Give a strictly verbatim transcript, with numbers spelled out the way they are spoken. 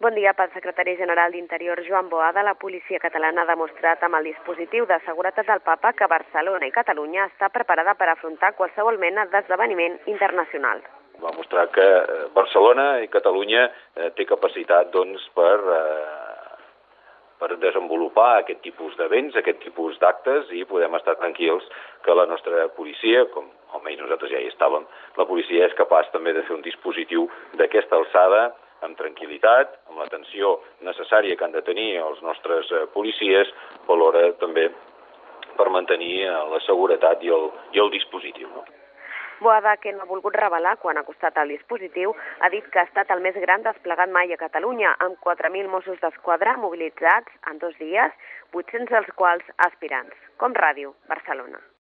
Bon dia. Pel secretari general d'Interior, Joan Boada, la policia catalana ha demostrat amb el dispositiu de seguretat del Papa que Barcelona i Catalunya està preparada per afrontar qualsevol mena d'esdeveniment internacional. Va mostrar que Barcelona i Catalunya eh, té capacitat doncs, per, eh, per desenvolupar aquest tipus d'events, aquest tipus d'actes, i podem estar tranquils que la nostra policia, com almenys nosaltres ja hi estàvem, la policia és capaç també de fer un dispositiu d'aquesta alçada, amb tranquil·litat, amb l'atenció necessària que han de tenir els nostres policies, però alhora també per mantenir la seguretat i el, i el dispositiu. No? Boada, que no ha volgut revelar quan ha costat el dispositiu, ha dit que ha estat el més gran desplegat mai a Catalunya, amb quatre mil Mossos d'Esquadra mobilitzats en dos dies, vuit-cents dels quals aspirants. Com Ràdio, Barcelona.